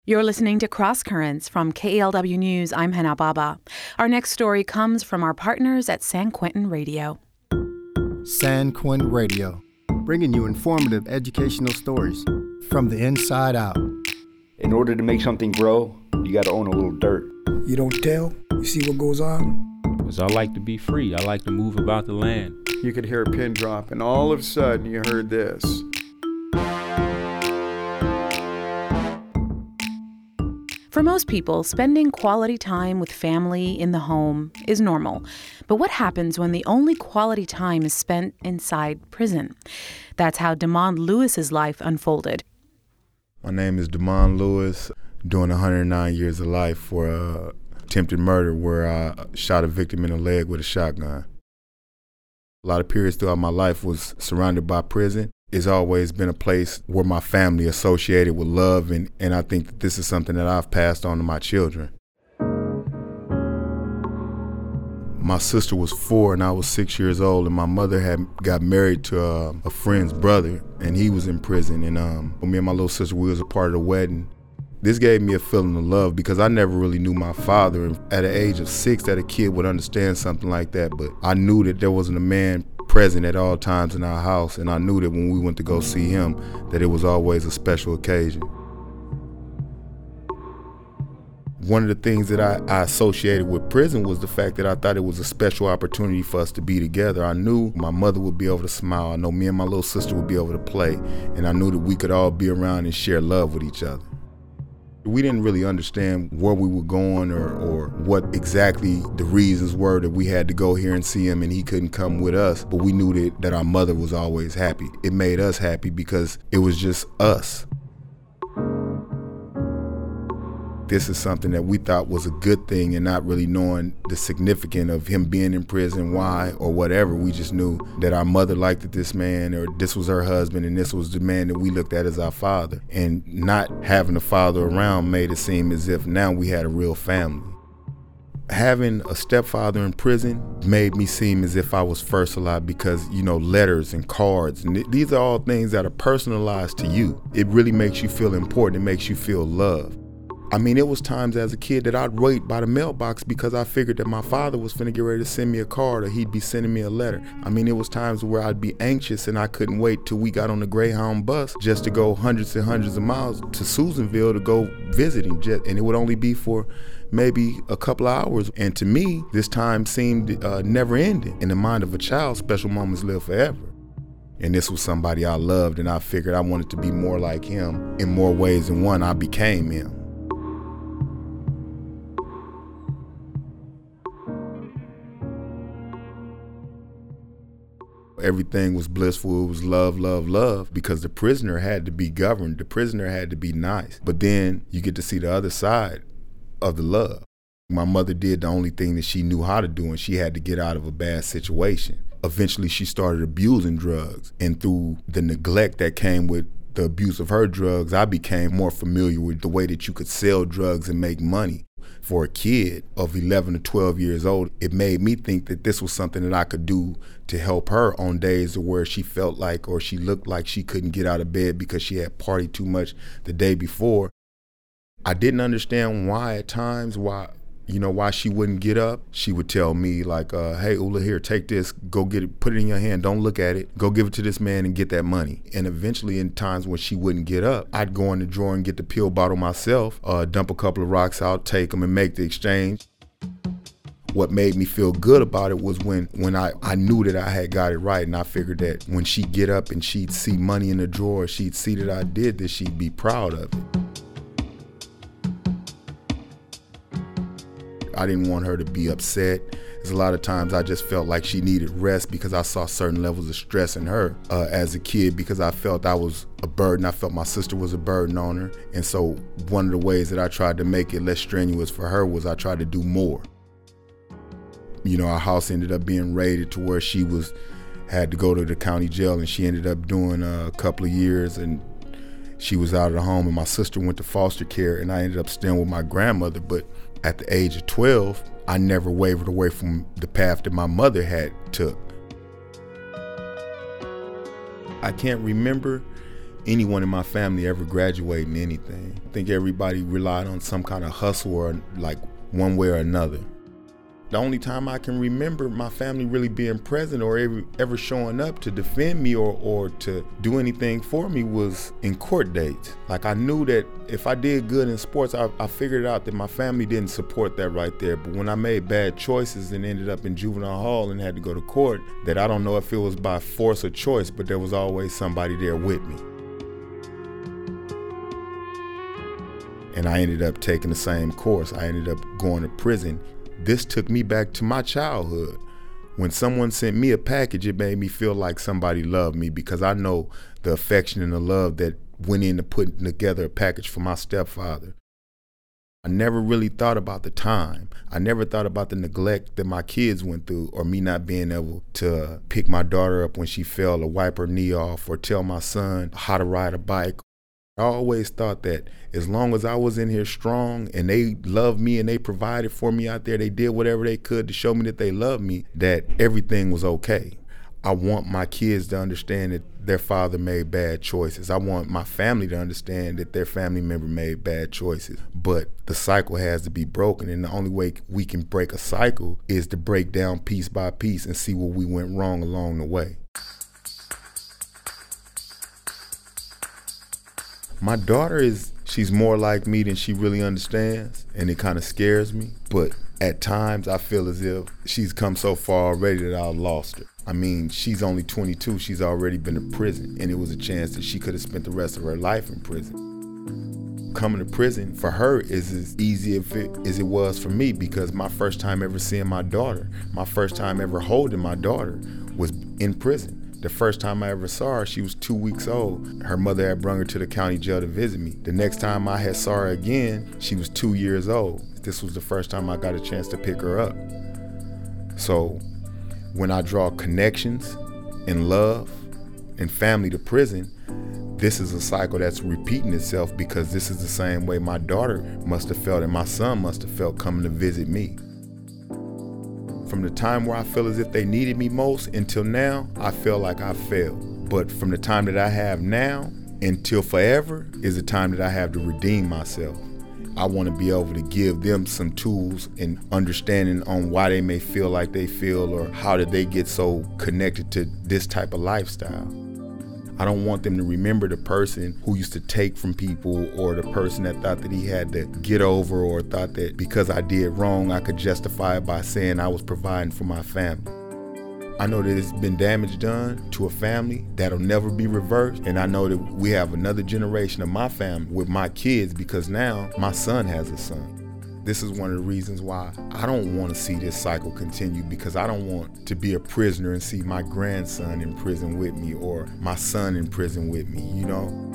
You're listening to Cross Currents from KALW News. I'm Hannah Baba. Our next story comes from our partners at San Quentin Radio. San Quentin Radio, bringing you informative educational stories from the inside out. In order to make something grow, you got to own a little dirt. You don't tell, you see what goes on. Because I like to be free. I like to move about the land. You could hear a pin drop, and all of a sudden you heard this. For most people, spending quality time with family in the home is normal. But what happens when the only quality time is spent inside prison? That's how Damon Lewis's life unfolded. My name is Damon Lewis, doing 109 years of life for attempted murder where I shot a victim in the leg with a shotgun. A lot of periods throughout my life was surrounded by prison. It's always been a place where my family associated with love, and I think that this is something that I've passed on to my children. My sister was 4 and I was 6 years old, and my mother had got married to a friend's brother, and he was in prison. And me and my little sister, we was a part of the wedding. This gave me a feeling of love because I never really knew my father. And at the age of 6, that a kid would understand something like that, but I knew that there wasn't a man present at all times in our house, and I knew that when we went to go see him, that it was always a special occasion. One of the things that I associated with prison was the fact that I thought it was a special opportunity for us to be together. I knew my mother would be able to smile. I know me and my little sister would be able to play, and I knew that we could all be around and share love with each other. We didn't really understand where we were going or what exactly the reasons were that we had to go here and see him and he couldn't come with us, but we knew that our mother was always happy. It made us happy because it was just us. This is something that we thought was a good thing, and not really knowing the significance of him being in prison, why, or whatever. We just knew that our mother liked this man, or this was her husband, and this was the man that we looked at as our father. And not having a father around made it seem as if now we had a real family. Having a stepfather in prison made me seem as if I was first a lot because, letters and cards, and these are all things that are personalized to you. It really makes you feel important. It makes you feel loved. I mean, it was times as a kid that I'd wait by the mailbox because I figured that my father was finna get ready to send me a card or he'd be sending me a letter. I mean, it was times where I'd be anxious and I couldn't wait till we got on the Greyhound bus just to go hundreds and hundreds of miles to Susanville to go visit him. And it would only be for maybe a couple of hours. And to me, this time seemed never ending. In the mind of a child, special moments live forever. And this was somebody I loved, and I figured I wanted to be more like him. In more ways than one, I became him. Everything was blissful. It was love, love, love, because the prisoner had to be governed. The prisoner had to be nice. But then you get to see the other side of the love. My mother did the only thing that she knew how to do, and she had to get out of a bad situation. Eventually, she started abusing drugs. And through the neglect that came with the abuse of her drugs, I became more familiar with the way that you could sell drugs and make money. For a kid of 11 to 12 years old, it made me think that this was something that I could do to help her on days where she felt like or she looked like she couldn't get out of bed because she had partied too much the day before. I didn't understand why at times, why she wouldn't get up. She would tell me like, hey, Ula, here, take this, go get it, put it in your hand, don't look at it, go give it to this man and get that money. And eventually in times when she wouldn't get up, I'd go in the drawer and get the pill bottle myself, dump a couple of rocks out, take them and make the exchange. What made me feel good about it was when I knew that I had got it right, and I figured that when she'd get up and she'd see money in the drawer, she'd see that I did this, she'd be proud of it. I didn't want her to be upset. There's a lot of times I just felt like she needed rest because I saw certain levels of stress in her as a kid, because I felt I was a burden. I felt my sister was a burden on her. And so one of the ways that I tried to make it less strenuous for her was I tried to do more. Our house ended up being raided to where she had to go to the county jail, and she ended up doing a couple of years, and she was out of the home, and my sister went to foster care, and I ended up staying with my grandmother. But at the age of 12, I never wavered away from the path that my mother had took. I can't remember anyone in my family ever graduating anything. I think everybody relied on some kind of hustle or like one way or another. The only time I can remember my family really being present or ever showing up to defend me or to do anything for me was in court dates. Like I knew that if I did good in sports, I figured out that my family didn't support that right there. But when I made bad choices and ended up in juvenile hall and had to go to court, that I don't know if it was by force or choice, but there was always somebody there with me. And I ended up taking the same course. I ended up going to prison. This took me back to my childhood. When someone sent me a package, it made me feel like somebody loved me because I know the affection and the love that went into putting together a package for my stepfather. I never really thought about the time. I never thought about the neglect that my kids went through or me not being able to pick my daughter up when she fell or wipe her knee off or tell my son how to ride a bike. I always thought that as long as I was in here strong and they loved me and they provided for me out there, they did whatever they could to show me that they loved me, that everything was okay. I want my kids to understand that their father made bad choices. I want my family to understand that their family member made bad choices. But the cycle has to be broken, and the only way we can break a cycle is to break down piece by piece and see where we went wrong along the way. My daughter she's more like me than she really understands, and it kind of scares me. But at times I feel as if she's come so far already that I've lost her. I mean, she's only 22, she's already been to prison, and it was a chance that she could have spent the rest of her life in prison. Coming to prison for her is as easy as it was for me, because my first time ever seeing my daughter, my first time ever holding my daughter was in prison. The first time I ever saw her, she was 2 weeks old. Her mother had brought her to the county jail to visit me. The next time I had saw her again, she was 2 years old. This was the first time I got a chance to pick her up. So when I draw connections and love and family to prison, this is a cycle that's repeating itself, because this is the same way my daughter must have felt and my son must have felt coming to visit me. From the time where I feel as if they needed me most until now, I feel like I failed. But from the time that I have now until forever is the time that I have to redeem myself. I want to be able to give them some tools and understanding on why they may feel like they feel, or how did they get so connected to this type of lifestyle. I don't want them to remember the person who used to take from people, or the person that thought that he had to get over, or thought that because I did wrong, I could justify it by saying I was providing for my family. I know that it's been damage done to a family that'll never be reversed, and I know that we have another generation of my family with my kids, because now my son has a son. This is one of the reasons why I don't want to see this cycle continue, because I don't want to be a prisoner and see my grandson in prison with me, or my son in prison with me, you know?